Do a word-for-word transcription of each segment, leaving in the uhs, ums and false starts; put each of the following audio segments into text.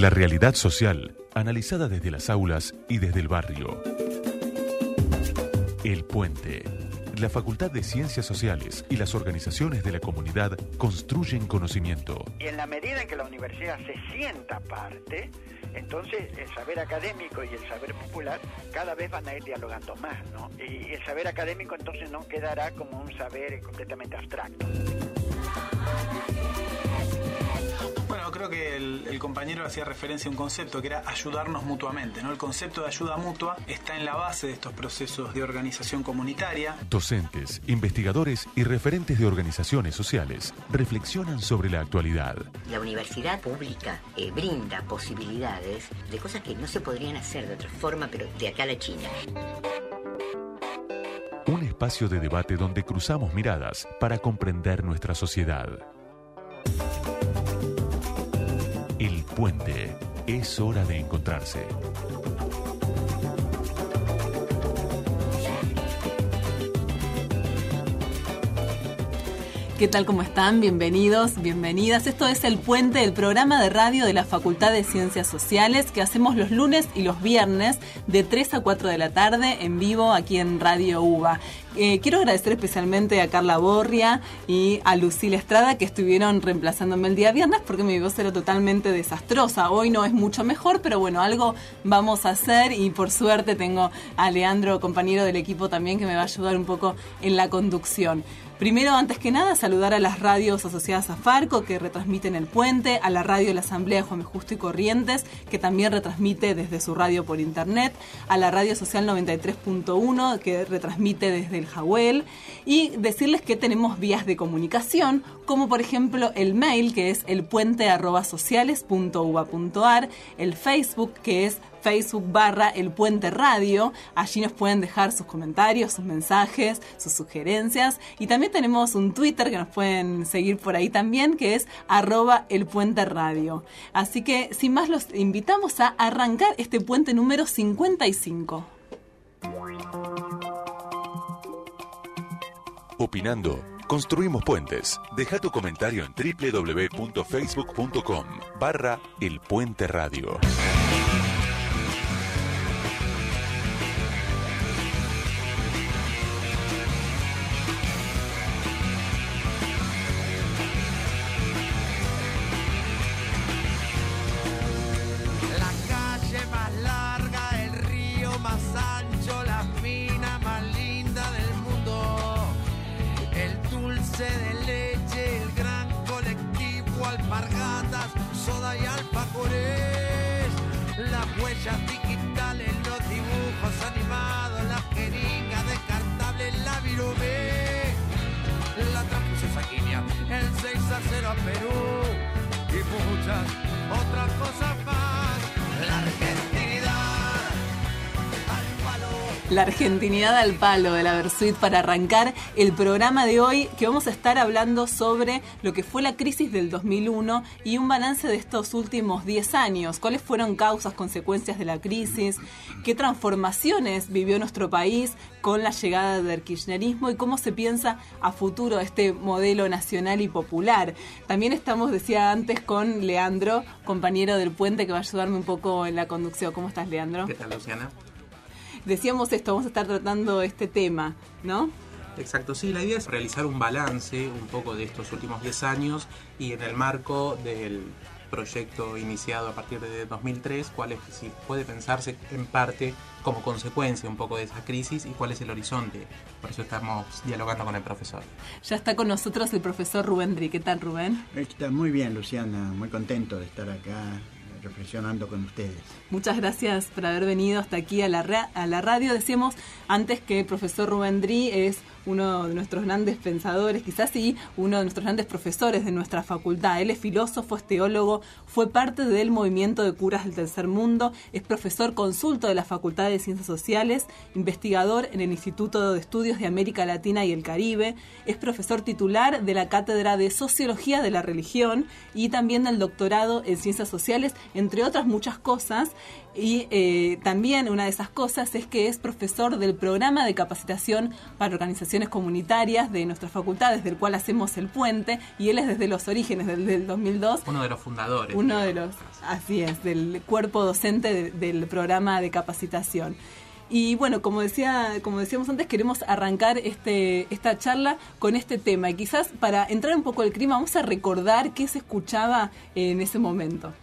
La realidad social, analizada desde las aulas y desde el barrio. El Puente. La Facultad de Ciencias Sociales y las organizaciones de la comunidad construyen conocimiento. Y en la medida en que la universidad se sienta parte, entonces el saber académico y el saber popular cada vez van a ir dialogando más, ¿no? Y el saber académico entonces no quedará como un saber completamente abstracto. Bueno, creo que el, el compañero hacía referencia a un concepto que era ayudarnos mutuamente, ¿no? El concepto de ayuda mutua está en la base de estos procesos de organización comunitaria. Docentes, investigadores y referentes de organizaciones sociales reflexionan sobre la actualidad. La universidad pública eh, brinda posibilidades de cosas que no se podrían hacer de otra forma, pero de acá a la China. Un espacio de debate donde cruzamos miradas para comprender nuestra sociedad. El Puente. Es hora de encontrarse. ¿Qué tal? ¿Cómo están? Bienvenidos, bienvenidas. Esto es El Puente, el programa de radio de la Facultad de Ciencias Sociales que hacemos los lunes y los viernes de tres a cuatro de la tarde en vivo aquí en Radio UBA. Eh, quiero agradecer especialmente a Carla Borria y a Lucila Estrada que estuvieron reemplazándome el día viernes porque mi voz era totalmente desastrosa. Hoy no es mucho mejor, pero bueno, algo vamos a hacer y por suerte tengo a Leandro, compañero del equipo también, que me va a ayudar un poco en la conducción. Primero, antes que nada, saludar a las radios asociadas a Farco que retransmiten El Puente, a la radio de la Asamblea Juan B. Justo y Corrientes, que también retransmite desde su radio por internet, a la radio social noventa y tres punto uno, que retransmite desde el Jawel, y decirles que tenemos vías de comunicación, como por ejemplo el mail, que es elpuente arroba sociales punto uba punto ar, el Facebook, que es Facebook barra El Puente Radio. Allí nos pueden dejar sus comentarios, sus mensajes, sus sugerencias. Y también tenemos un Twitter que nos pueden seguir por ahí también, que es arroba El Puente Radio. Así que, sin más, los invitamos a arrancar este puente número cincuenta y cinco. Opinando, construimos puentes. Deja tu comentario en doble u doble u doble u punto facebook punto com barra El Puente Radio. De leche, el gran colectivo, alpargatas, soda y alfajores, las huellas digitales, los dibujos animados, las jeringas descartables, la virome, la transfusión sanguínea, el seis a cero a Perú y muchas otras cosas más. La argentinidad al palo. La argentinidad al palo de la Versuit para arrancar el programa de hoy, que vamos a estar hablando sobre lo que fue la crisis del dos mil uno y un balance de estos últimos diez años. ¿Cuáles fueron causas, consecuencias de la crisis? ¿Qué transformaciones vivió nuestro país con la llegada del kirchnerismo? ¿Y cómo se piensa a futuro este modelo nacional y popular? También estamos, decía antes, con Leandro, compañero del Puente, que va a ayudarme un poco en la conducción. ¿Cómo estás, Leandro? ¿Qué tal, Luciana? Decíamos esto, vamos a estar tratando este tema, ¿no? Exacto, sí, la idea es realizar un balance un poco de estos últimos diez años y en el marco del proyecto iniciado a partir de dos mil tres, cuál es, si puede pensarse en parte como consecuencia un poco de esa crisis y cuál es el horizonte. Por eso estamos dialogando con el profesor. Ya está con nosotros el profesor Rubén Dri. ¿Qué tal, Rubén? Está muy bien, Luciana, muy contento de estar acá reflexionando con ustedes. Muchas gracias por haber venido hasta aquí a la, ra- a la radio. Decíamos antes que el profesor Rubén Dri es uno de nuestros grandes pensadores, quizás sí, uno de nuestros grandes profesores de nuestra facultad. Él es filósofo, es teólogo, fue parte del movimiento de curas del tercer mundo, es profesor consulto de la Facultad de Ciencias Sociales, investigador en el Instituto de Estudios de América Latina y el Caribe, es profesor titular de la Cátedra de Sociología de la Religión y también del doctorado en Ciencias Sociales entre otras muchas cosas. Y eh, también una de esas cosas es que es profesor del programa de capacitación para organizaciones comunitarias de nuestras facultades, del cual hacemos el puente, y él es desde los orígenes, desde el dos mil dos. Uno de los fundadores. Uno de los, así es, del cuerpo docente de, del programa de capacitación. Y bueno, como decía, como decíamos antes, queremos arrancar este esta charla con este tema. Y quizás para entrar un poco en el clima, vamos a recordar qué se escuchaba en ese momento.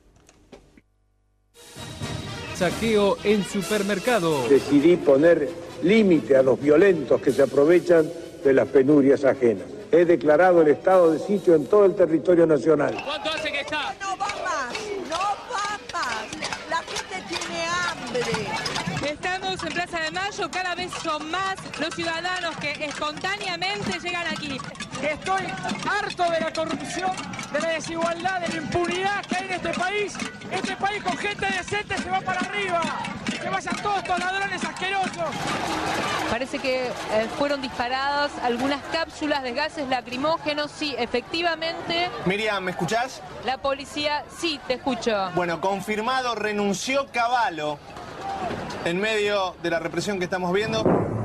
Saqueo en supermercado. Decidí poner límite a los violentos que se aprovechan de las penurias ajenas. He declarado el estado de sitio en todo el territorio nacional. ¿Cuánto hace que está? No va más, no va más. La gente tiene hambre. Estamos en Plaza de Mayo, cada vez son más los ciudadanos que espontáneamente llegan aquí. Estoy harto de la corrupción, de la desigualdad, de la impunidad que hay en este país. Este país con gente decente se va para arriba. Que vayan todos estos ladrones asquerosos. Parece que eh, fueron disparadas algunas cápsulas de gases lacrimógenos. Sí, efectivamente. Miriam, ¿me escuchás? La policía, sí, te escucho. Bueno, confirmado, renunció Cavallo en medio de la represión que estamos viendo.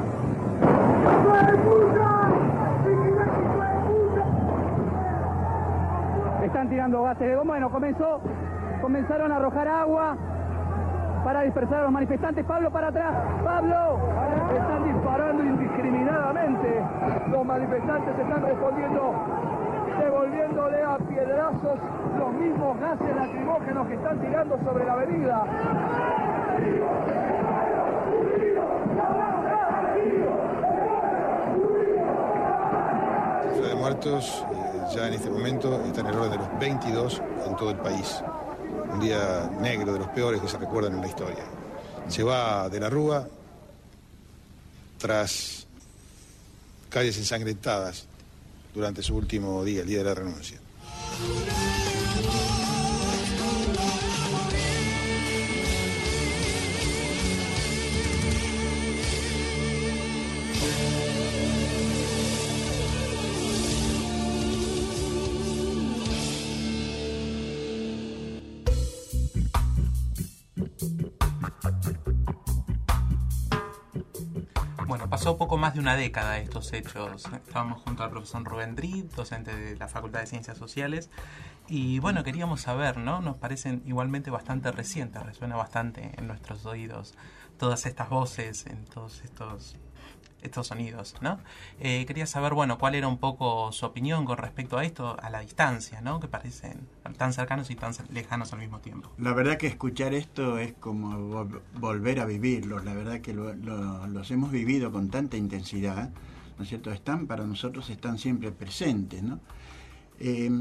Están tirando gases de goma. Bueno, comenzó, comenzaron a arrojar agua para dispersar a los manifestantes. Pablo, para atrás. Pablo, están disparando indiscriminadamente. Los manifestantes están respondiendo, devolviéndole a piedrazos los mismos gases lacrimógenos que están tirando sobre la avenida. La cifra de muertos eh, ya en este momento está en el orden de los veintidós en todo el país. Un día negro, de los peores que se recuerdan en la historia. Se va de la Rúa tras calles ensangrentadas durante su último día, el día de la renuncia. Bueno, pasó poco más de una década de estos hechos. Estábamos junto al profesor Rubén Drid, docente de la Facultad de Ciencias Sociales, y bueno, queríamos saber, ¿no? Nos parecen igualmente bastante recientes, resuena bastante en nuestros oídos todas estas voces, en todos estos estos sonidos, ¿no? Eh, quería saber, bueno, cuál era un poco su opinión con respecto a esto, a la distancia, ¿no? Que parecen tan cercanos y tan lejanos al mismo tiempo. La verdad que escuchar esto es como vol- volver a vivirlos. La verdad que lo, lo, los hemos vivido con tanta intensidad, ¿no es cierto? Están, para nosotros están siempre presentes, ¿no? Eh,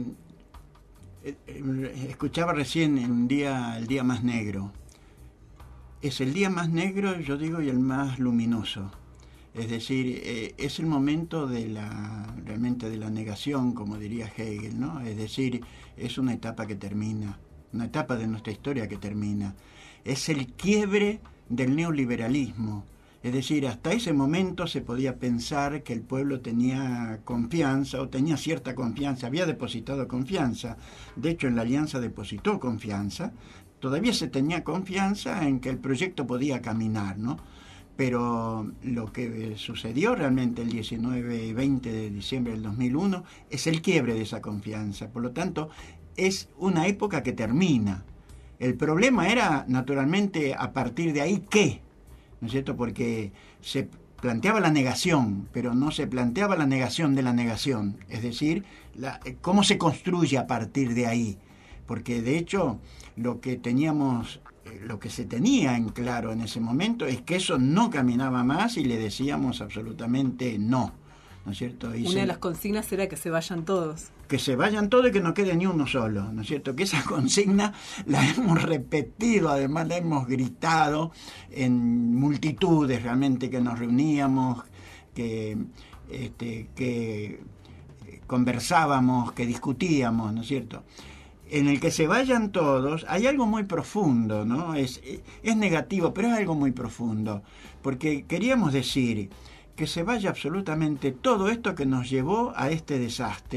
eh, escuchaba recién un día, el día más negro. Es el día más negro, yo digo, y el más luminoso. Es decir, eh, es el momento de la realmente de la negación, como diría Hegel, ¿no? Es decir, es una etapa que termina, una etapa de nuestra historia que termina. Es el quiebre del neoliberalismo. Es decir, hasta ese momento se podía pensar que el pueblo tenía confianza o tenía cierta confianza, había depositado confianza. De hecho, en la Alianza depositó confianza. Todavía se tenía confianza en que el proyecto podía caminar, ¿no? Pero lo que sucedió realmente el diecinueve y veinte de diciembre del dos mil uno es el quiebre de esa confianza. Por lo tanto, es una época que termina. El problema era, naturalmente, a partir de ahí, ¿qué? ¿No es cierto? Porque se planteaba la negación, pero no se planteaba la negación de la negación. Es decir, la, cómo se construye a partir de ahí. Porque, de hecho, lo que teníamos... lo que se tenía en claro en ese momento es que eso no caminaba más y le decíamos absolutamente no, ¿no es cierto? Y Una se, de las consignas era que se vayan todos. Que se vayan todos y que no quede ni uno solo, ¿no es cierto? Que esa consigna la hemos repetido, además la hemos gritado en multitudes realmente que nos reuníamos, que, este, que conversábamos, que discutíamos, ¿no es cierto? En el que se vayan todos, hay algo muy profundo, ¿no? Es, es negativo, pero es algo muy profundo, porque queríamos decir que se vaya absolutamente todo esto que nos llevó a este desastre,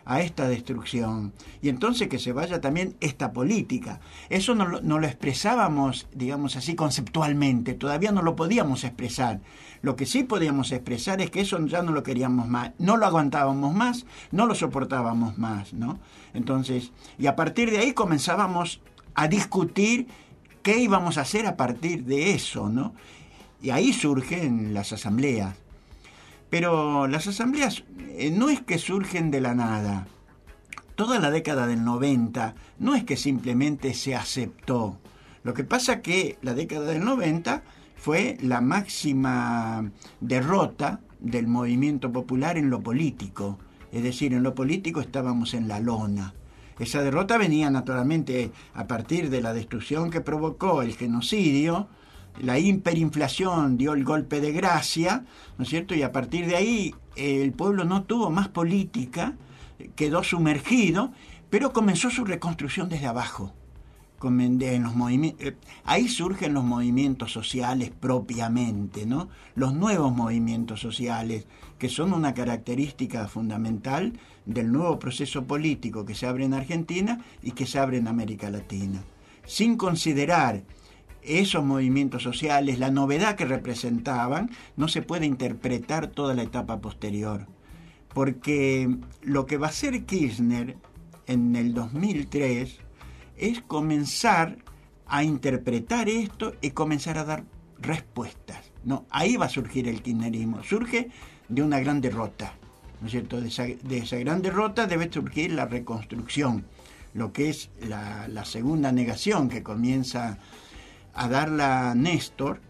a esta destrucción. Y entonces que se vaya también esta política. Eso no lo, no lo expresábamos, digamos así, conceptualmente, todavía no lo podíamos expresar. Lo que sí podíamos expresar es que eso ya no lo queríamos más, no lo aguantábamos más, no lo soportábamos más, ¿no? Entonces, y a partir de ahí comenzábamos a discutir qué íbamos a hacer a partir de eso, ¿no? Y ahí surgen las asambleas. Pero las asambleas eh, no es que surgen de la nada. Toda la década del noventa no es que simplemente se aceptó. Lo que pasa que la década del noventa fue la máxima derrota del movimiento popular en lo político. Es decir, en lo político estábamos en la lona. Esa derrota venía naturalmente a partir de la destrucción que provocó el genocidio. La hiperinflación dio el golpe de gracia, ¿no es cierto? Y a partir de ahí el pueblo no tuvo más política, quedó sumergido, pero comenzó su reconstrucción desde abajo. En los movimientos, ahí surgen los movimientos sociales propiamente, ¿no? Los nuevos movimientos sociales, que son una característica fundamental del nuevo proceso político que se abre en Argentina y que se abre en América Latina. Sin considerar esos movimientos sociales, la novedad que representaban, no se puede interpretar toda la etapa posterior. Porque lo que va a hacer Kirchner en el dos mil tres es comenzar a interpretar esto y comenzar a dar respuestas, ¿no? Ahí va a surgir el kirchnerismo. Surge de una gran derrota, ¿no es cierto? De esa, de esa gran derrota debe surgir la reconstrucción, lo que es la, la segunda negación que comienza a darla Néstor,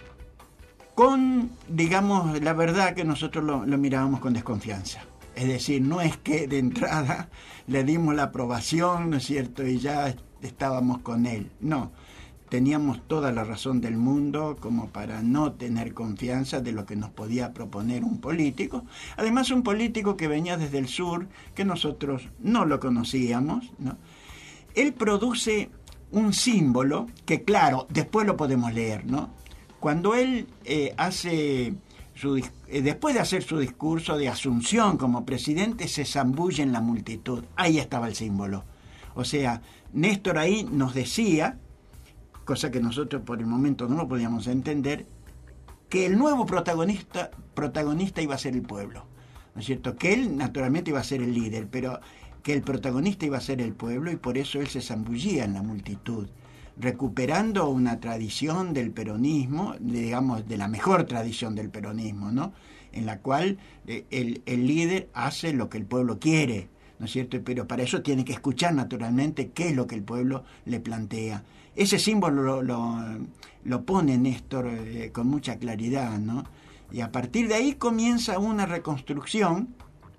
con, digamos, la verdad que nosotros lo, lo mirábamos con desconfianza. Es decir, no es que de entrada le dimos la aprobación, ¿no es cierto?, y ya estábamos con él. No, teníamos toda la razón del mundo como para no tener confianza de lo que nos podía proponer un político. Además, un político que venía desde el sur, que nosotros no lo conocíamos, ¿no? Él produce un símbolo que, claro, después lo podemos leer, ¿no? Cuando él eh, hace su, eh, después de hacer su discurso de asunción como presidente, se zambulle en la multitud. Ahí estaba el símbolo. O sea, Néstor ahí nos decía, cosa que nosotros por el momento no lo podíamos entender, que el nuevo protagonista, protagonista iba a ser el pueblo, ¿no es cierto? Que él naturalmente iba a ser el líder, pero que el protagonista iba a ser el pueblo, y por eso él se zambullía en la multitud, recuperando una tradición del peronismo, digamos, de la mejor tradición del peronismo, ¿no? En la cual eh, el, el líder hace lo que el pueblo quiere, ¿no es cierto? Pero para eso tiene que escuchar naturalmente qué es lo que el pueblo le plantea. Ese símbolo lo, lo, lo pone Néstor eh, con mucha claridad, ¿no? Y a partir de ahí comienza una reconstrucción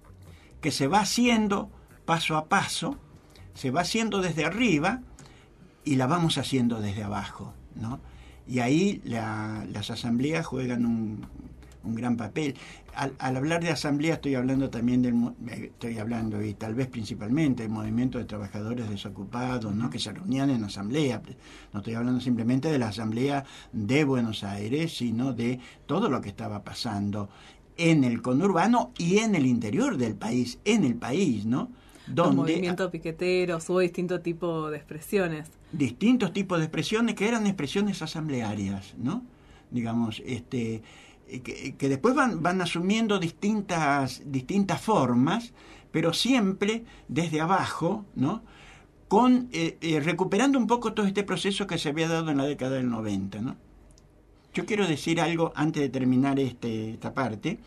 que se va haciendo paso a paso, se va haciendo desde arriba y la vamos haciendo desde abajo, ¿no? Y ahí la, las asambleas juegan un, un gran papel. Al, al hablar de asamblea estoy hablando también del, estoy hablando y tal vez principalmente del movimiento de trabajadores desocupados, ¿no? Que se reunían en asamblea. No estoy hablando simplemente de la asamblea de Buenos Aires, sino de todo lo que estaba pasando en el conurbano y en el interior del país, en el país, ¿no? Donde, los movimientos piqueteros, hubo distintos tipos de expresiones. Distintos tipos de expresiones que eran expresiones asamblearias, ¿no? Digamos, este, que, que después van, van asumiendo distintas, distintas formas, pero siempre desde abajo, ¿no? Con, eh, eh, recuperando un poco todo este proceso que se había dado en la década del noventa, ¿no? Yo quiero decir algo antes de terminar este, esta parte.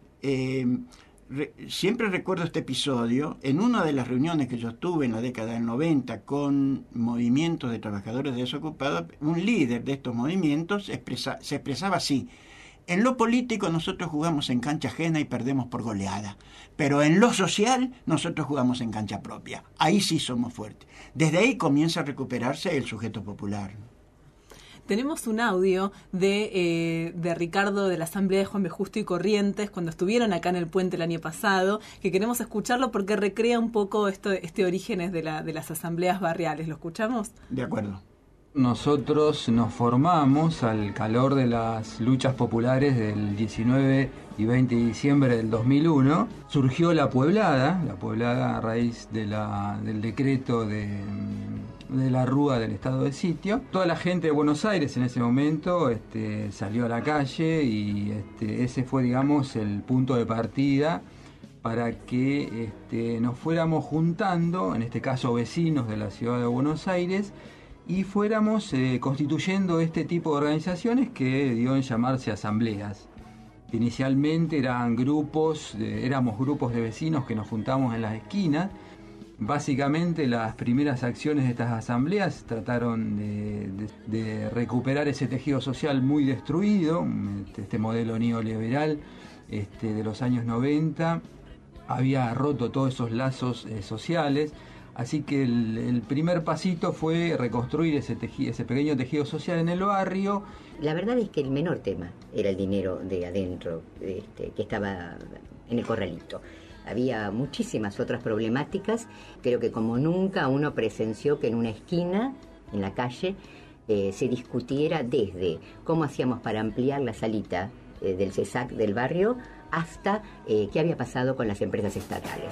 Eh, Re, siempre recuerdo este episodio en una de las reuniones que yo estuve en la década del noventa con movimientos de trabajadores desocupados. Un líder de estos movimientos expresa, se expresaba así: en lo político nosotros jugamos en cancha ajena y perdemos por goleada, pero en lo social nosotros jugamos en cancha propia, ahí sí somos fuertes. Desde ahí comienza a recuperarse el sujeto popular. Tenemos un audio de, eh, de Ricardo de la Asamblea de Juan B. Justo y Corrientes, cuando estuvieron acá en el puente el año pasado, que queremos escucharlo porque recrea un poco esto, este orígenes de, la, de las asambleas barriales. ¿Lo escuchamos? De acuerdo. Nosotros nos formamos al calor de las luchas populares del diecinueve y veinte de diciembre del dos mil uno, surgió la Pueblada, la Pueblada a raíz de la, del decreto de, de la Rúa del estado de sitio. Toda la gente de Buenos Aires en ese momento este, salió a la calle y este, ese fue, digamos, el punto de partida para que este, nos fuéramos juntando, en este caso vecinos de la ciudad de Buenos Aires, y fuéramos eh, constituyendo este tipo de organizaciones que dio en llamarse asambleas. Inicialmente eran grupos, de, éramos grupos de vecinos que nos juntamos en las esquinas. Básicamente las primeras acciones de estas asambleas trataron de, de, de recuperar ese tejido social muy destruido, este modelo neoliberal este, de los años noventa había roto todos esos lazos eh, sociales, así que el, el primer pasito fue reconstruir ese, tejido, ese pequeño tejido social en el barrio. La verdad es que el menor tema era el dinero de adentro, este, que estaba en el corralito. Había muchísimas otras problemáticas, pero que como nunca uno presenció que en una esquina, en la calle, eh, se discutiera desde cómo hacíamos para ampliar la salita eh, del CESAC del barrio hasta eh, qué había pasado con las empresas estatales.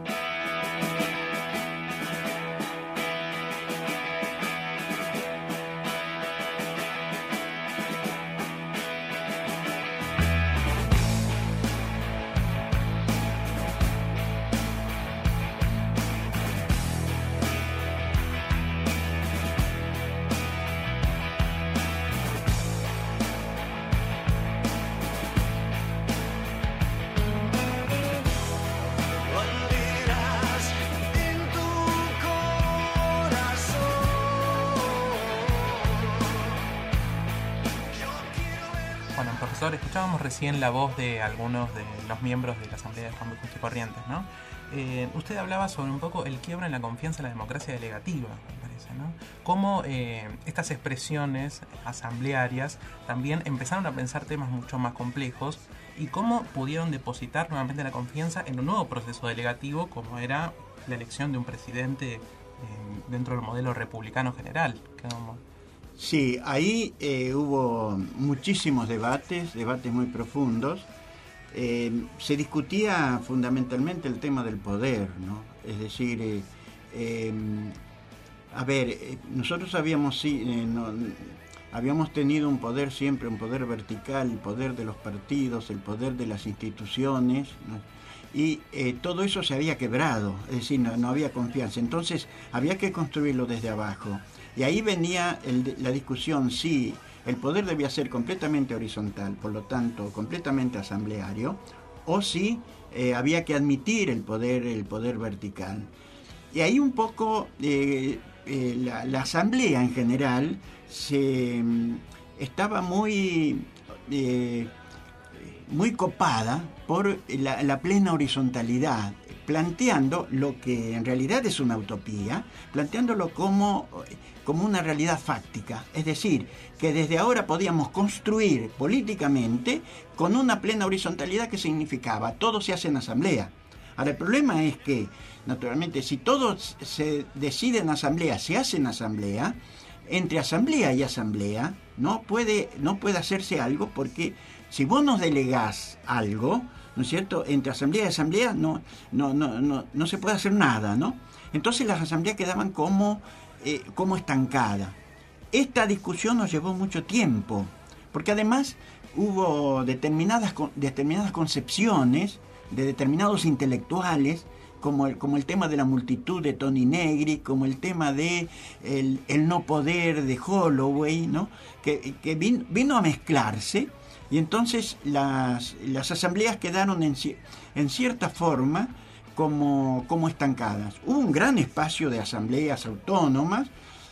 Escuchábamos recién la voz de algunos de los miembros de la Asamblea de Juan B. Justo y Corrientes, ¿no? Eh, usted hablaba sobre un poco el quiebro en la confianza en la democracia delegativa, me parece, ¿no? Cómo eh, estas expresiones asamblearias también empezaron a pensar temas mucho más complejos y cómo pudieron depositar nuevamente la confianza en un nuevo proceso delegativo como era la elección de un presidente eh, dentro del modelo republicano general. Como... Sí, ahí eh, hubo muchísimos debates, debates muy profundos. Eh, se discutía fundamentalmente el tema del poder, ¿no? Es decir, eh, eh, a ver, eh, nosotros habíamos, eh, no, habíamos tenido un poder siempre, un poder vertical, el poder de los partidos, el poder de las instituciones, ¿no? Y eh, todo eso se había quebrado, es decir, no, no había confianza. Entonces había que construirlo desde abajo. Y ahí venía el, la discusión si el poder debía ser completamente horizontal, por lo tanto completamente asambleario, o si eh, había que admitir el poder, el poder vertical. Y ahí un poco eh, eh, la, la asamblea en general se, estaba muy, eh, muy copada por la, la plena horizontalidad, planteando lo que en realidad es una utopía, planteándolo como, como una realidad fáctica. Es decir, que desde ahora podíamos construir políticamente con una plena horizontalidad que significaba todo se hace en asamblea. Ahora, el problema es que, naturalmente, si todo se decide en asamblea, se hace en asamblea, entre asamblea y asamblea no puede, no puede hacerse algo, porque si vos nos delegás algo, ¿no es cierto?, entre asamblea y asamblea no, no, no, no, no se puede hacer nada, ¿no? Entonces las asambleas quedaban como, eh, como estancadas. Esta discusión nos llevó mucho tiempo, porque además hubo determinadas, determinadas concepciones de determinados intelectuales, como el, como el tema de la multitud de Toni Negri, como el tema de el, el no poder de Holloway, ¿no?, que, que vino, vino a mezclarse. Y entonces las, las asambleas quedaron en, en cierta forma como, como estancadas. Hubo un gran espacio de asambleas autónomas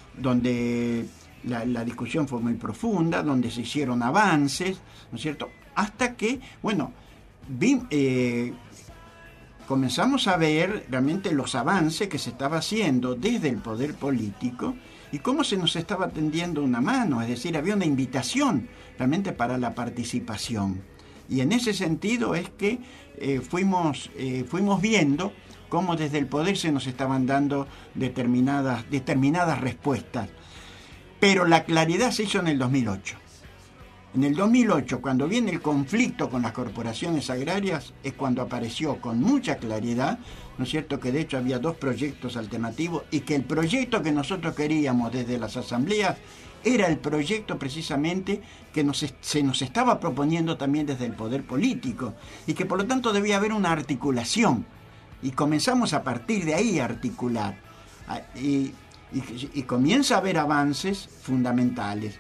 donde la, la discusión fue muy profunda, donde se hicieron avances, ¿no es cierto? Hasta que, bueno, vi, eh, comenzamos a ver realmente los avances que se estaba haciendo desde el poder político y cómo se nos estaba tendiendo una mano, es decir, había una invitación realmente para la participación. Y en ese sentido es que eh, fuimos, eh, fuimos viendo cómo desde el poder se nos estaban dando determinadas, determinadas respuestas. Pero la claridad se hizo en el dos mil ocho. En el dos mil ocho, cuando viene el conflicto con las corporaciones agrarias, es cuando apareció con mucha claridad, ¿no es cierto?, que de hecho había dos proyectos alternativos y que el proyecto que nosotros queríamos desde las asambleas era el proyecto precisamente que nos, se nos estaba proponiendo también desde el poder político y que por lo tanto debía haber una articulación. Y comenzamos a partir de ahí a articular. Y, y, y comienza a haber avances fundamentales.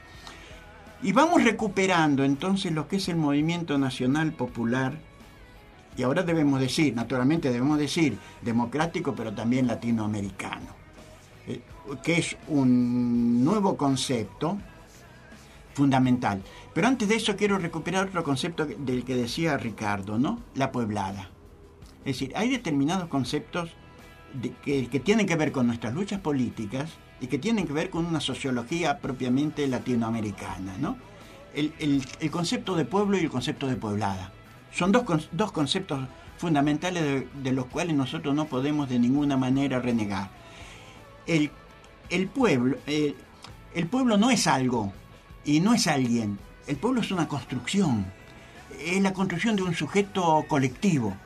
Y vamos recuperando entonces lo que es el movimiento nacional popular, y ahora debemos decir, naturalmente debemos decir, democrático, pero también latinoamericano, eh, que es un nuevo concepto fundamental. Pero antes de eso quiero recuperar otro concepto del que decía Ricardo, ¿no? La pueblada. Es decir, hay determinados conceptos de, que, que tienen que ver con nuestras luchas políticas y que tienen que ver con una sociología propiamente latinoamericana, ¿no? El, el, el concepto de pueblo y el concepto de pueblada. Son dos, dos conceptos fundamentales de, de los cuales nosotros no podemos de ninguna manera renegar. El, el, pueblo, el, el pueblo no es algo y no es alguien. El pueblo es una construcción. Es la construcción de un sujeto colectivo.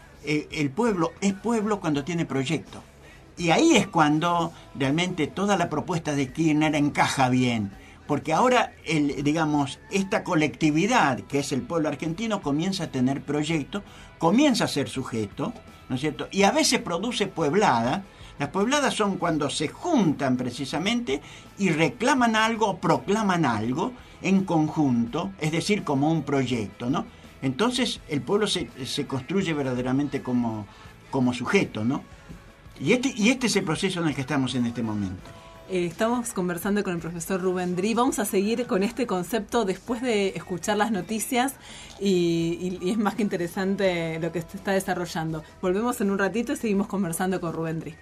El pueblo es pueblo cuando tiene proyecto. Y ahí es cuando realmente toda la propuesta de Kirchner encaja bien. Porque ahora, el, digamos, esta colectividad que es el pueblo argentino comienza a tener proyecto, comienza a ser sujeto, ¿no es cierto? Y a veces produce pueblada. Las puebladas son cuando se juntan precisamente y reclaman algo, proclaman algo en conjunto, es decir, como un proyecto, ¿no? Entonces el pueblo se, se construye verdaderamente como, como sujeto, ¿no? Y este, y este es el proceso en el que estamos en este momento. Eh, estamos conversando con el profesor Rubén Dri. Vamos a seguir con este concepto después de escuchar las noticias y, y, y es más que interesante lo que se está desarrollando. Volvemos en un ratito y seguimos conversando con Rubén Dri.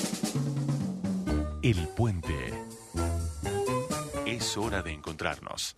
El Puente. Es hora de encontrarnos.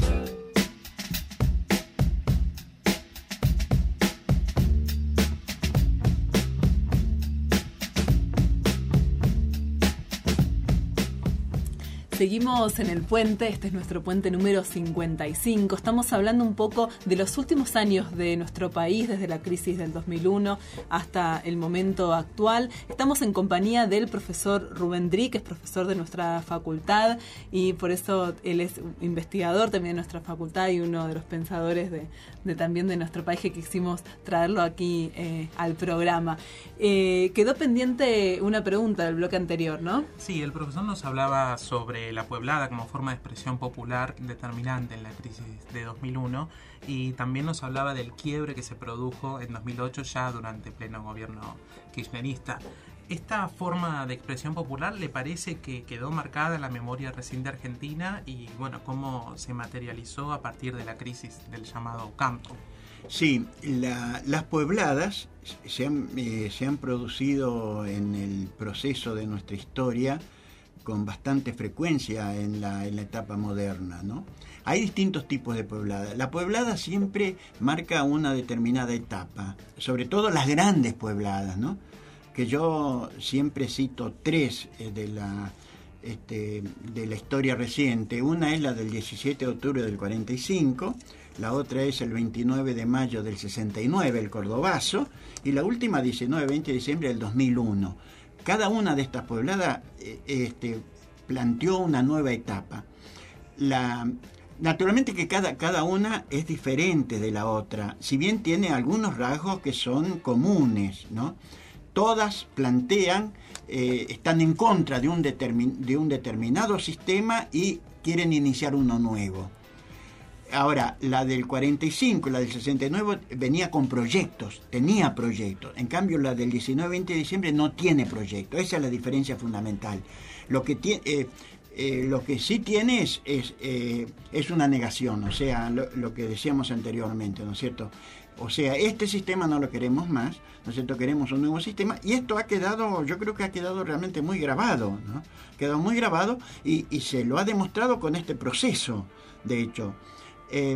Seguimos en el puente, este es nuestro puente número cincuenta y cinco. Estamos hablando un poco de los últimos años de nuestro país, desde la crisis del dos mil uno hasta el momento actual. Estamos en compañía del profesor Rubén Dri, que es profesor de nuestra facultad y por eso él es investigador también de nuestra facultad y uno de los pensadores de, de también de nuestro país, que quisimos traerlo aquí eh, al programa. Eh, quedó pendiente una pregunta del bloque anterior, ¿no? Sí, el profesor nos hablaba sobre la pueblada como forma de expresión popular determinante en la crisis de dos mil uno y también nos hablaba del quiebre que se produjo en dos mil ocho ya durante pleno gobierno kirchnerista. ¿Esta forma de expresión popular le parece que quedó marcada en la memoria reciente argentina y bueno, cómo se materializó a partir de la crisis del llamado campo? Sí, la, las puebladas se han, eh, se han producido en el proceso de nuestra historia con bastante frecuencia en la, en la etapa moderna, ¿no? Hay distintos tipos de pueblada. La pueblada siempre marca una determinada etapa, sobre todo las grandes puebladas, ¿no? Que yo siempre cito tres eh, de la este, de la historia reciente. Una es la del diecisiete de octubre del cuarenta y cinco, la otra es el veintinueve de mayo del sesenta y nueve, el Cordobazo, y la última diecinueve veinte de diciembre del dos mil uno. Cada una de estas puebladas eh, este, planteó una nueva etapa. La, naturalmente que cada, cada una es diferente de la otra, si bien tiene algunos rasgos que son comunes, ¿no? Todas plantean, eh, están en contra de un, determin, de un determinado sistema y quieren iniciar uno nuevo. Ahora, la del cuarenta y cinco, la del sesenta y nueve venía con proyectos, tenía proyectos. En cambio, la del diecinueve veinte de diciembre no tiene proyectos. Esa es la diferencia fundamental. Lo que, tiene, eh, eh, lo que sí tiene es, es, eh, es una negación, o sea, lo, lo que decíamos anteriormente, ¿no es cierto? O sea, este sistema no lo queremos más, ¿no es cierto? Queremos un nuevo sistema y esto ha quedado, yo creo que ha quedado realmente muy grabado, ¿no? Ha quedado muy grabado y, y se lo ha demostrado con este proceso, de hecho. Eh,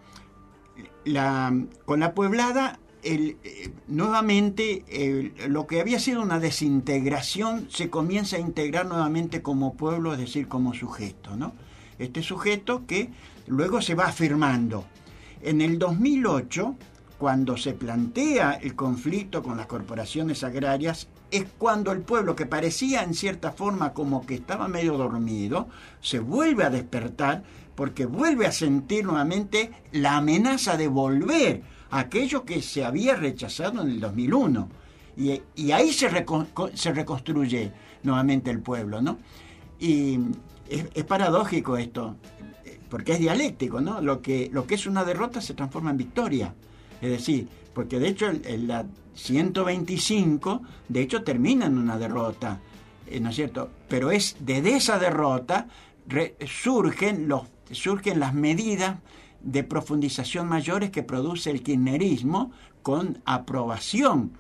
la, con la pueblada, el, eh, nuevamente, eh, lo que había sido una desintegración se comienza a integrar nuevamente como pueblo, es decir, como sujeto, ¿no? este sujeto que luego se va afirmando. En el dos mil ocho, cuando se plantea el conflicto con las corporaciones agrarias, es cuando el pueblo, que parecía en cierta forma como que estaba medio dormido, se vuelve a despertar porque vuelve a sentir nuevamente la amenaza de volver a aquello que se había rechazado en el dos mil uno. Y, y ahí se, reco se reconstruye nuevamente el pueblo, ¿no? Y es, es paradójico esto, porque es dialéctico, ¿no? Lo que, lo que es una derrota se transforma en victoria. Es decir, porque de hecho el, el, la ciento veinticinco, de hecho termina en una derrota, eh, ¿no es cierto? Pero es desde esa derrota re, surgen, los, surgen las medidas de profundización mayores que produce el kirchnerismo con aprobación,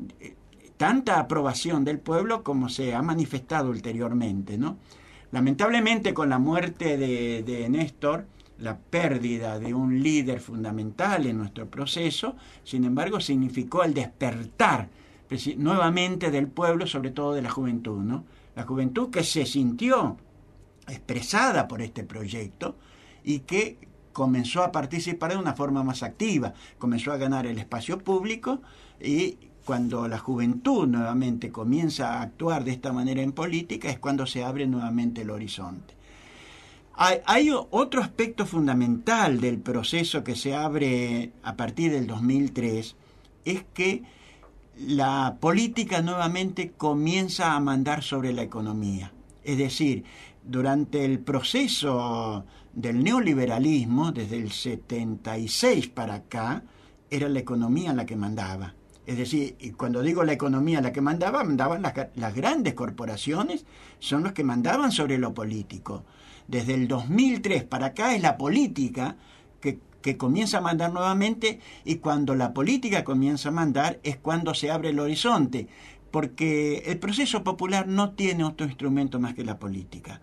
tanta aprobación del pueblo como se ha manifestado ulteriormente, ¿no? Lamentablemente, con la muerte de, de Néstor, la pérdida de un líder fundamental en nuestro proceso, sin embargo, significó el despertar nuevamente del pueblo, sobre todo de la juventud, ¿no? La juventud que se sintió expresada por este proyecto y que comenzó a participar de una forma más activa, comenzó a ganar el espacio público, y cuando la juventud nuevamente comienza a actuar de esta manera en política es cuando se abre nuevamente el horizonte. Hay, hay otro aspecto fundamental del proceso que se abre a partir del dos mil tres, es que la política nuevamente comienza a mandar sobre la economía. Es decir, durante el proceso del neoliberalismo, desde el setenta y seis para acá, era la economía la que mandaba. Es decir, y cuando digo la economía la que mandaba, mandaban las, las grandes corporaciones, son los que mandaban sobre lo político. Desde el dos mil tres para acá es la política que, que comienza a mandar nuevamente, y cuando la política comienza a mandar es cuando se abre el horizonte, porque el proceso popular no tiene otro instrumento más que la política.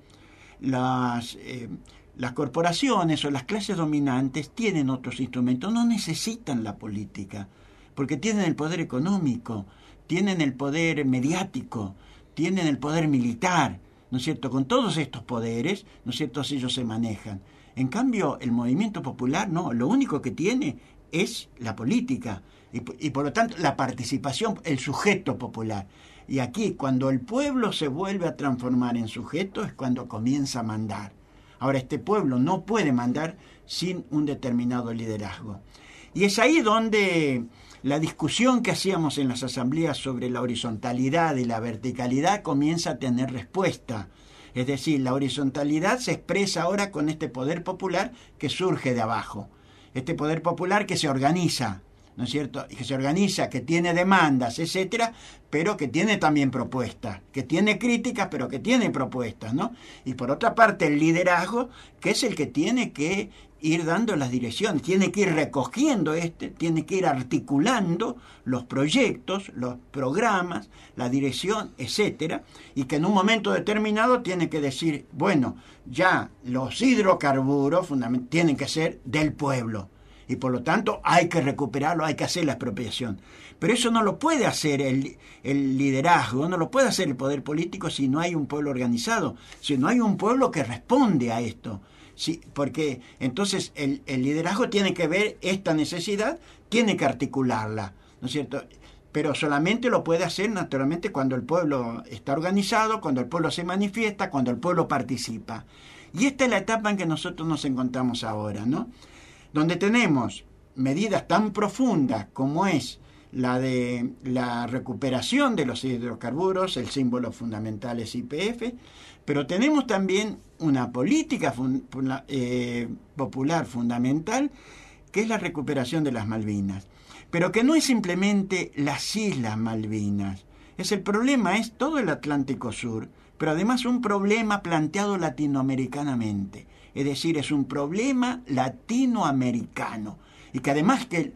Las, eh, las corporaciones o las clases dominantes tienen otros instrumentos, no necesitan la política, porque tienen el poder económico, tienen el poder mediático, tienen el poder militar, ¿no es cierto? Con todos estos poderes, ¿no es cierto?, ellos se manejan. En cambio, el movimiento popular no, lo único que tiene es la política y, y por lo tanto la participación, el sujeto popular. Y aquí, cuando el pueblo se vuelve a transformar en sujeto, es cuando comienza a mandar. Ahora, este pueblo no puede mandar sin un determinado liderazgo. Y es ahí donde la discusión que hacíamos en las asambleas sobre la horizontalidad y la verticalidad comienza a tener respuesta. Es decir, la horizontalidad se expresa ahora con este poder popular que surge de abajo. Este poder popular que se organiza, ¿no es cierto? Y que se organiza, que tiene demandas, etcétera, pero que tiene también propuestas, que tiene críticas, pero que tiene propuestas, ¿no? Y por otra parte, el liderazgo, que es el que tiene que ir dando las direcciones, tiene que ir recogiendo este, tiene que ir articulando los proyectos, los programas, la dirección, etcétera, y que en un momento determinado tiene que decir, bueno, ya los hidrocarburos tienen que ser del pueblo, y por lo tanto hay que recuperarlo, hay que hacer la expropiación. Pero eso no lo puede hacer el, el liderazgo, no lo puede hacer el poder político si no hay un pueblo organizado, si no hay un pueblo que responde a esto. Sí, porque entonces el, el liderazgo tiene que ver esta necesidad, tiene que articularla, ¿no es cierto? Pero solamente lo puede hacer naturalmente cuando el pueblo está organizado, cuando el pueblo se manifiesta, cuando el pueblo participa. Y esta es la etapa en que nosotros nos encontramos ahora, ¿no? Donde tenemos medidas tan profundas como es la de la recuperación de los hidrocarburos, el símbolo fundamental es Y P F, pero tenemos también una política fun, eh, popular fundamental, que es la recuperación de las Malvinas, pero que no es simplemente las Islas Malvinas, es el problema, es todo el Atlántico Sur, pero además un problema planteado latinoamericanamente, es decir, es un problema latinoamericano, y que además que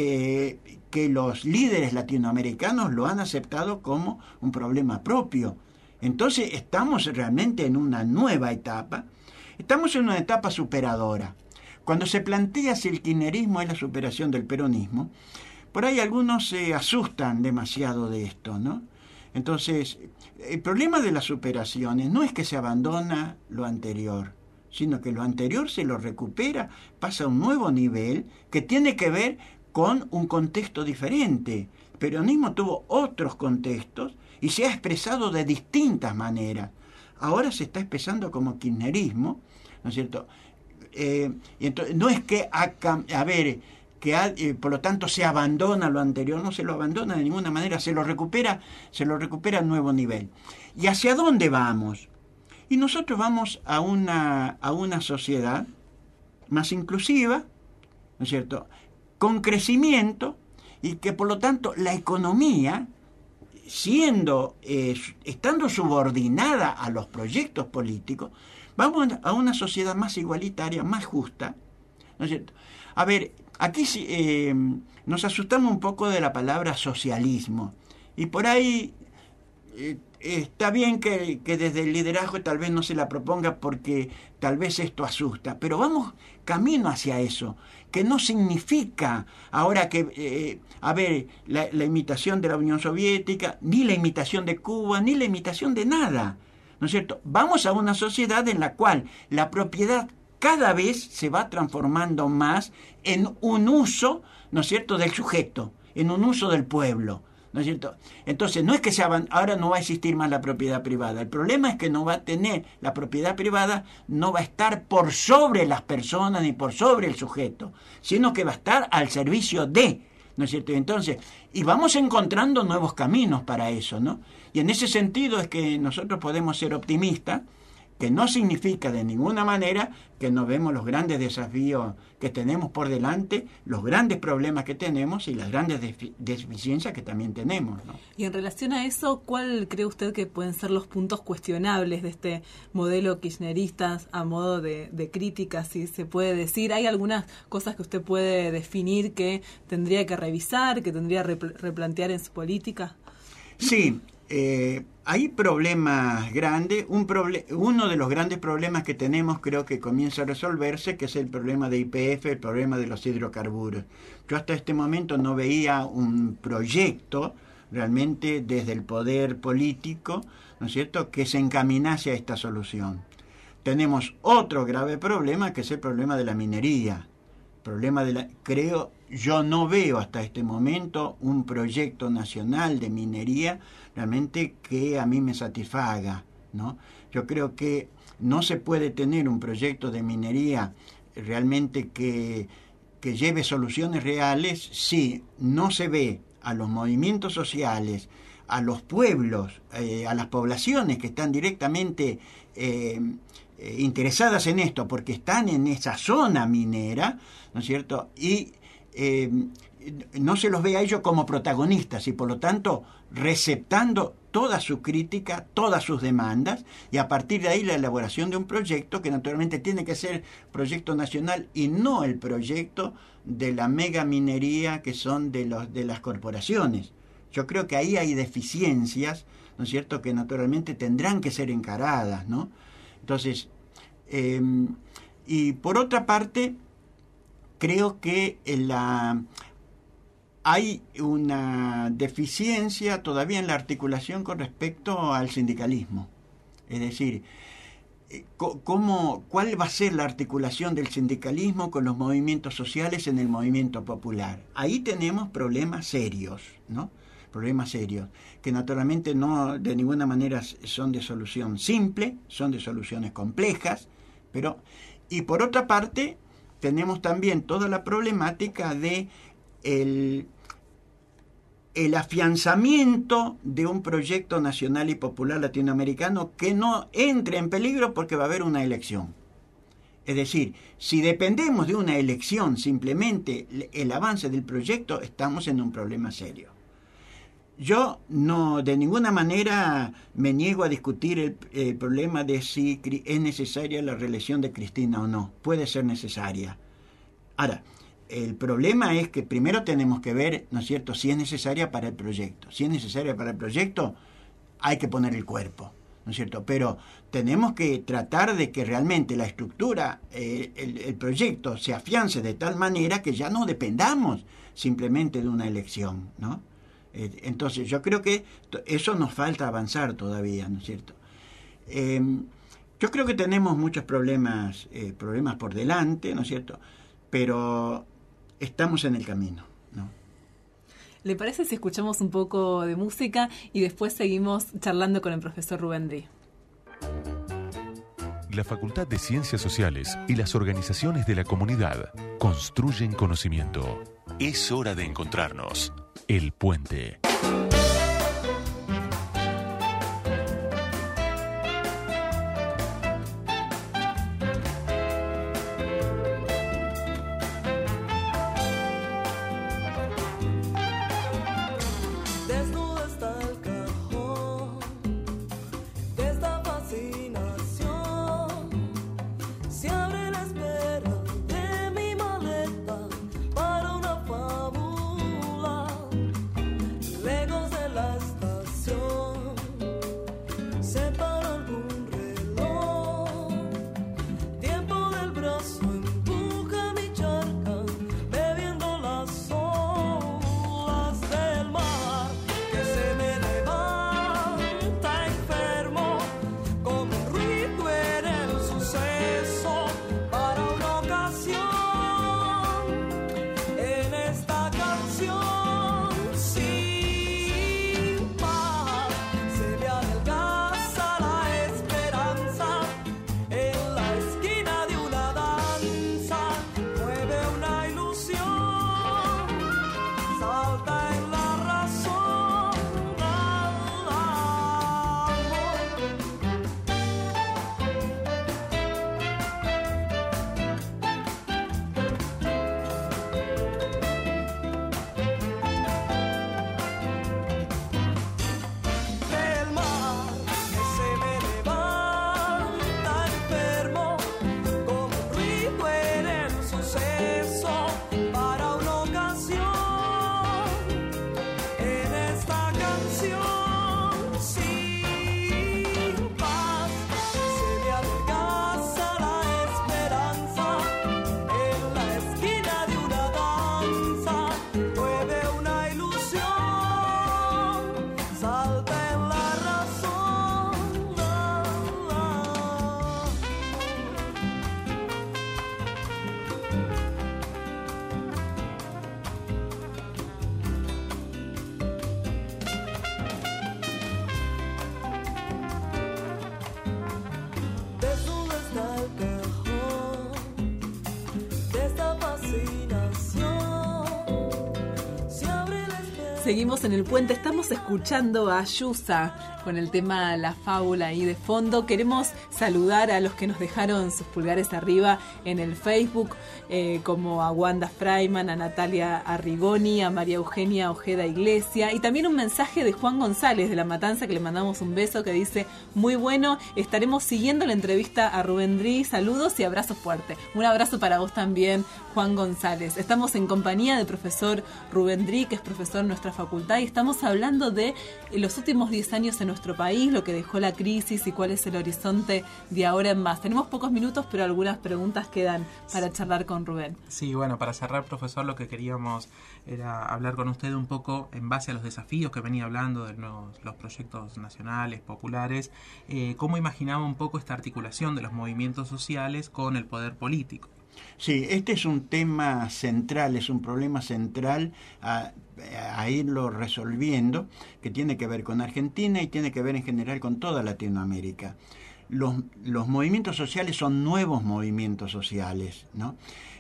eh, que los líderes latinoamericanos lo han aceptado como un problema propio. Entonces estamos realmente en una nueva etapa, estamos en una etapa superadora. Cuando se plantea si el kirchnerismo es la superación del peronismo, por ahí algunos se asustan demasiado de esto, ¿no? Entonces, el problema de las superaciones no es que se abandona lo anterior, sino que lo anterior se lo recupera, pasa a un nuevo nivel que tiene que ver con un contexto diferente. El peronismo tuvo otros contextos y se ha expresado de distintas maneras. Ahora se está expresando como kirchnerismo, ¿no es cierto? Eh, y entonces, no es que, a, a ver, que ha, eh, por lo tanto se abandona lo anterior, no se lo abandona de ninguna manera, se lo recupera, se lo recupera a nuevo nivel. ¿Y hacia dónde vamos? Y nosotros vamos a una, a una sociedad más inclusiva, ¿no es cierto?, con crecimiento, y que por lo tanto la economía, siendo, eh, estando subordinada a los proyectos políticos, vamos a una sociedad más igualitaria, más justa, ¿no es cierto? A ver, aquí eh, nos asustamos un poco de la palabra socialismo, y por ahí eh, está bien que, que desde el liderazgo tal vez no se la proponga porque tal vez esto asusta, pero vamos camino hacia eso, que no significa ahora que, eh, a ver, la, la imitación de la Unión Soviética, ni la imitación de Cuba, ni la imitación de nada, ¿no es cierto? Vamos a una sociedad en la cual la propiedad cada vez se va transformando más en un uso, ¿no es cierto?, del sujeto, en un uso del pueblo, ¿no es cierto? Entonces, no es que se aban- ahora no va a existir más la propiedad privada. El problema es que no va a tener, la propiedad privada no va a estar por sobre las personas ni por sobre el sujeto, sino que va a estar al servicio de, ¿no es cierto? Entonces, y vamos encontrando nuevos caminos para eso, ¿no? Y en ese sentido es que nosotros podemos ser optimistas, que no significa de ninguna manera que no vemos los grandes desafíos que tenemos por delante, los grandes problemas que tenemos y las grandes defi- deficiencias que también tenemos, ¿no? Y en relación a eso, ¿cuál cree usted que pueden ser los puntos cuestionables de este modelo kirchnerista a modo de, de crítica, si se puede decir? ¿Hay algunas cosas que usted puede definir que tendría que revisar, que tendría que repl- replantear en su política? Sí, eh, hay problemas grandes. Un proble- uno de los grandes problemas que tenemos creo que comienza a resolverse, que es el problema de Y P F, el problema de los hidrocarburos. Yo hasta este momento no veía un proyecto realmente desde el poder político, ¿no es cierto?, que se encaminase a esta solución. Tenemos otro grave problema, que es el problema de la minería. Problema de la, creo, yo no veo hasta este momento un proyecto nacional de minería realmente que a mí me satisfaga, ¿no? Yo creo que no se puede tener un proyecto de minería realmente que, que lleve soluciones reales si no se ve a los movimientos sociales, a los pueblos, eh, a las poblaciones que están directamente eh, eh, interesadas en esto, porque están en esa zona minera, ¿no es cierto? Y eh, no se los ve a ellos como protagonistas y por lo tanto receptando toda su crítica, todas sus demandas, y a partir de ahí la elaboración de un proyecto que naturalmente tiene que ser proyecto nacional y no el proyecto de la mega minería que son de los de las corporaciones. Yo creo que ahí hay deficiencias, ¿no es cierto?, que naturalmente tendrán que ser encaradas, ¿no? Entonces, eh, y por otra parte, creo que la, hay una deficiencia todavía en la articulación con respecto al sindicalismo. Es decir, ¿cómo, ¿cuál va a ser la articulación del sindicalismo con los movimientos sociales en el movimiento popular? Ahí tenemos problemas serios, ¿no? Problemas serios, que naturalmente no de ninguna manera son de solución simple, son de soluciones complejas, pero, y por otra parte, tenemos también toda la problemática de el, el afianzamiento de un proyecto nacional y popular latinoamericano que no entre en peligro porque va a haber una elección. Es decir, si dependemos de una elección, simplemente el avance del proyecto, estamos en un problema serio. Yo no, de ninguna manera me niego a discutir el, el problema de si es necesaria la reelección de Cristina o no. Puede ser necesaria. Ahora, el problema es que primero tenemos que ver, ¿no es cierto?, si es necesaria para el proyecto. Si es necesaria para el proyecto, hay que poner el cuerpo, ¿no es cierto? Pero tenemos que tratar de que realmente la estructura, eh, el, el proyecto se afiance de tal manera que ya no dependamos simplemente de una elección, ¿no? Entonces yo creo que eso nos falta avanzar todavía, ¿no es cierto? Eh, Yo creo que tenemos muchos problemas, eh, problemas por delante, ¿no es cierto? Pero estamos en el camino, ¿no? ¿Le parece si escuchamos un poco de música y después seguimos charlando con el profesor Rubén Dri? La Facultad de Ciencias Sociales y las organizaciones de la comunidad construyen conocimiento. Es hora de encontrarnos. El Puente. Seguimos en el puente, estamos escuchando a Yusa con el tema La Fábula ahí de fondo. Queremos saludar a los que nos dejaron sus pulgares arriba en el Facebook, eh, como a Wanda Freiman, a Natalia Arrigoni, a María Eugenia Ojeda Iglesia, y también un mensaje de Juan González de La Matanza, que le mandamos un beso, que dice: muy bueno, estaremos siguiendo la entrevista a Rubén Dri, saludos y abrazos fuertes. Un abrazo para vos también, Juan González. Estamos en compañía del profesor Rubén Dri, que es profesor en nuestra facultad, y estamos hablando de los últimos diez años en nuestro país, lo que dejó la crisis y cuál es el horizonte de ahora en más. Tenemos pocos minutos, pero algunas preguntas quedan para charlar con Rubén. Sí, bueno, para cerrar, profesor, lo que queríamos era hablar con usted un poco en base a los desafíos que venía hablando de los, los proyectos nacionales, populares, eh, cómo imaginaba un poco esta articulación de los movimientos sociales con el poder político. Sí, este es un tema central, es un problema central a, a irlo resolviendo, que tiene que ver con Argentina y tiene que ver en general con toda Latinoamérica. Los, los movimientos sociales son nuevos movimientos sociales, ¿no?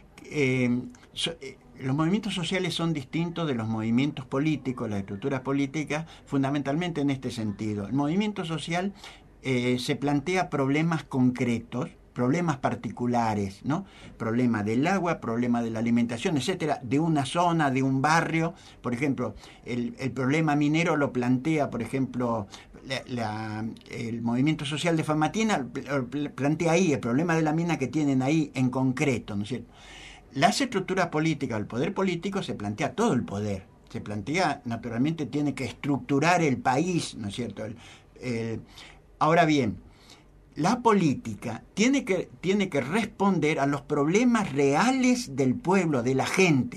Eh, so, eh, los movimientos sociales son distintos de los movimientos políticos, las estructuras políticas, fundamentalmente en este sentido. El movimiento social eh, se plantea problemas concretos, problemas particulares, ¿no? Problema del agua, problema de la alimentación, etcétera, de una zona, de un barrio. Por ejemplo, el, el problema minero lo plantea, por ejemplo, la, la, el movimiento social de Famatina plantea ahí el problema de la mina que tienen ahí en concreto, ¿no es cierto? Las estructuras políticas, el poder político se plantea todo el poder, se plantea, naturalmente, tiene que estructurar el país, ¿no es cierto? El, el, ahora bien, la política tiene que, tiene que responder a los problemas reales del pueblo, de la gente.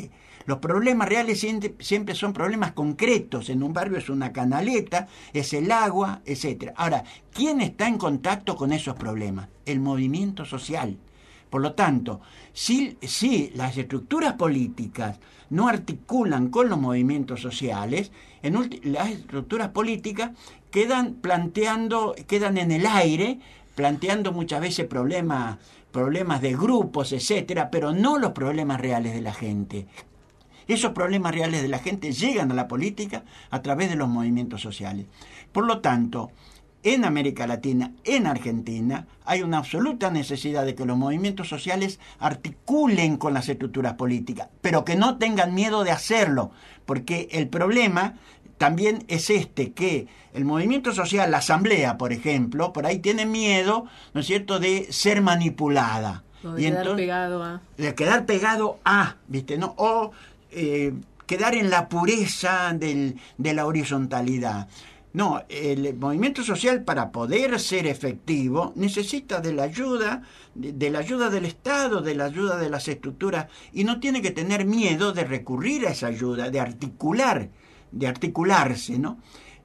Los problemas reales siempre, siempre son problemas concretos. En un barrio es una canaleta, es el agua, etcétera. Ahora, ¿quién está en contacto con esos problemas? El movimiento social. Por lo tanto, si, si las estructuras políticas no articulan con los movimientos sociales, en ulti- las estructuras políticas quedan planteando, quedan en el aire, planteando muchas veces problemas, problemas de grupos, etcétera, pero no los problemas reales de la gente. Esos problemas reales de la gente llegan a la política a través de los movimientos sociales. Por lo tanto, en América Latina, en Argentina, hay una absoluta necesidad de que los movimientos sociales articulen con las estructuras políticas, pero que no tengan miedo de hacerlo, porque el problema también es este, que el movimiento social, la asamblea, por ejemplo, por ahí tiene miedo, ¿no es cierto?, de ser manipulada. O de y quedar entonces, pegado a... De quedar pegado a, ¿viste? ¿No? O eh, quedar en la pureza del, de la horizontalidad. No, el movimiento social, para poder ser efectivo, necesita de la ayuda, de, de la ayuda del Estado, de la ayuda de las estructuras, y no tiene que tener miedo de recurrir a esa ayuda, de articular, de articularse, ¿no?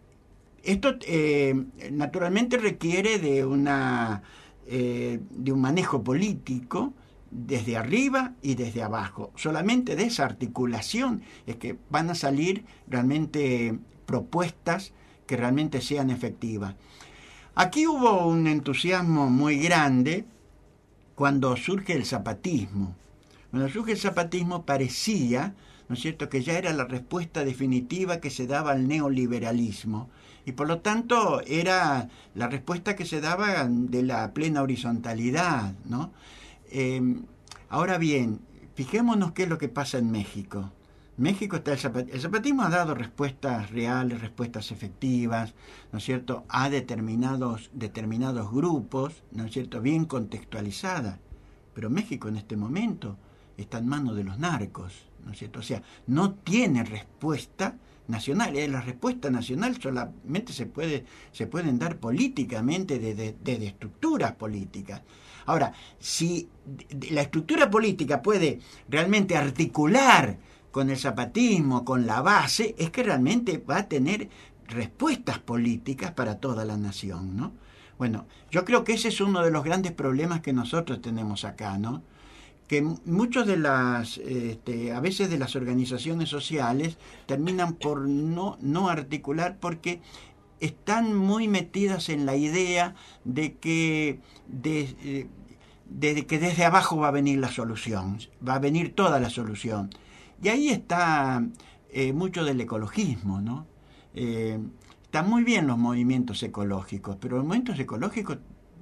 Esto eh, naturalmente requiere de una eh, de un manejo político desde arriba y desde abajo. Solamente de esa articulación es que van a salir realmente propuestas que realmente sean efectivas. Aquí hubo un entusiasmo muy grande cuando surge el zapatismo. Cuando surge el zapatismo parecía, ¿no es cierto?, que ya era la respuesta definitiva que se daba al neoliberalismo, y por lo tanto era la respuesta que se daba de la plena horizontalidad, ¿no? Eh, ahora bien, fijémonos qué es lo que pasa en México. México está el zapatismo. El zapatismo ha dado respuestas reales, respuestas efectivas, ¿no es cierto?, a determinados, determinados grupos, ¿no es cierto?, bien contextualizadas. Pero México en este momento está en manos de los narcos, ¿no es cierto? O sea, no tiene respuesta nacional. La respuesta nacional solamente se puede, se pueden dar políticamente desde, desde estructuras políticas. Ahora, si la estructura política puede realmente articular con el zapatismo, con la base, es que realmente va a tener respuestas políticas para toda la nación, ¿no? Bueno, yo creo que ese es uno de los grandes problemas que nosotros tenemos acá, ¿no? Que muchos de las, este, a veces de las organizaciones sociales terminan por no, no articular porque están muy metidas en la idea de que, de, de que desde abajo va a venir la solución, va a venir toda la solución. Y ahí está eh, mucho del ecologismo, ¿no? Eh, están muy bien los movimientos ecológicos, pero los movimientos ecológicos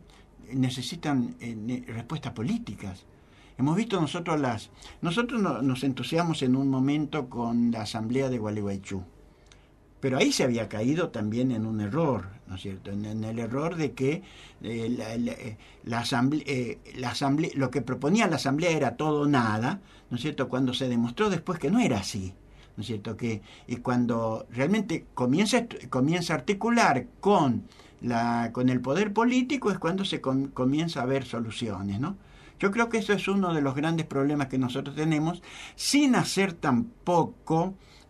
necesitan eh, respuestas políticas. Hemos visto nosotros las... Nosotros no, nos entusiasmamos en un momento con la asamblea de Gualeguaychú, pero ahí se había caído también en un error, ¿no es cierto? En, en el error de que eh, la, la, la asamblea, eh, la asamblea, lo que proponía la asamblea era todo o nada, ¿no es cierto?, cuando se demostró después que no era así, ¿no es cierto?, que y cuando realmente comienza, comienza a articular con, la, con el poder político es cuando se com, comienza a ver soluciones, ¿no? Yo creo que eso es uno de los grandes problemas que nosotros tenemos, sin hacer tampoco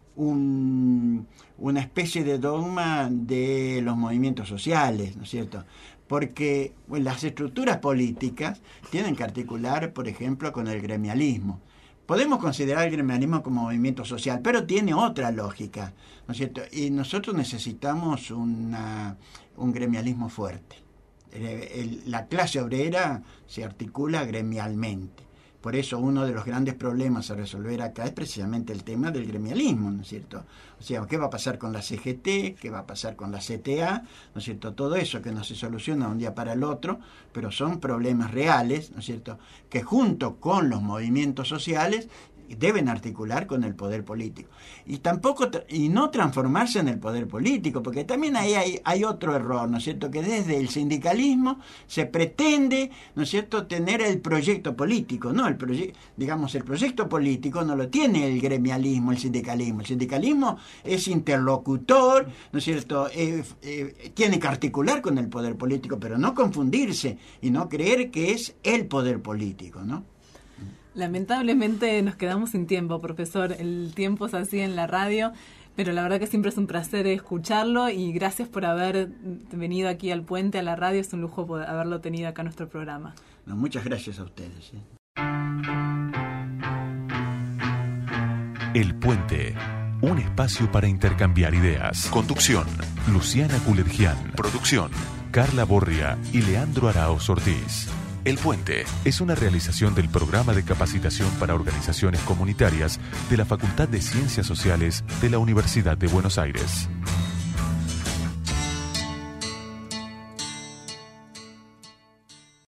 un, una especie de dogma de los movimientos sociales, ¿no es cierto? Porque bueno, las estructuras políticas tienen que articular, por ejemplo, con el gremialismo. Podemos considerar el gremialismo como movimiento social, pero tiene otra lógica, ¿no es cierto? Y nosotros necesitamos una, un gremialismo fuerte. El, el, la clase obrera se articula gremialmente. Por eso uno de los grandes problemas a resolver acá es precisamente el tema del gremialismo, ¿no es cierto? O sea, ¿qué va a pasar con la C G T? ¿Qué va a pasar con la C T A? ¿No es cierto? Todo eso que no se soluciona de un día para el otro, pero son problemas reales, ¿no es cierto?, que junto con los movimientos sociales deben articular con el poder político. Y tampoco, y no transformarse en el poder político, porque también ahí hay, hay otro error, ¿no es cierto?, que desde el sindicalismo se pretende, ¿no es cierto?, tener el proyecto político, ¿no? El proyecto, digamos, el proyecto político no lo tiene el gremialismo, el sindicalismo. El sindicalismo es interlocutor, ¿no es cierto?, eh, eh, tiene que articular con el poder político, pero no confundirse y no creer que es el poder político, ¿no? Lamentablemente nos quedamos sin tiempo, profesor. El tiempo es así en la radio, pero la verdad que siempre es un placer escucharlo y gracias por haber venido aquí al Puente, a la radio. Es un lujo poder haberlo tenido acá en nuestro programa. No, muchas gracias a ustedes. ¿eh? El Puente, un espacio para intercambiar ideas. Conducción, Luciana Culergian. Producción, Carla Borria y Leandro Araoz Ortiz. El Puente es una realización del Programa de Capacitación para Organizaciones Comunitarias de la Facultad de Ciencias Sociales de la Universidad de Buenos Aires.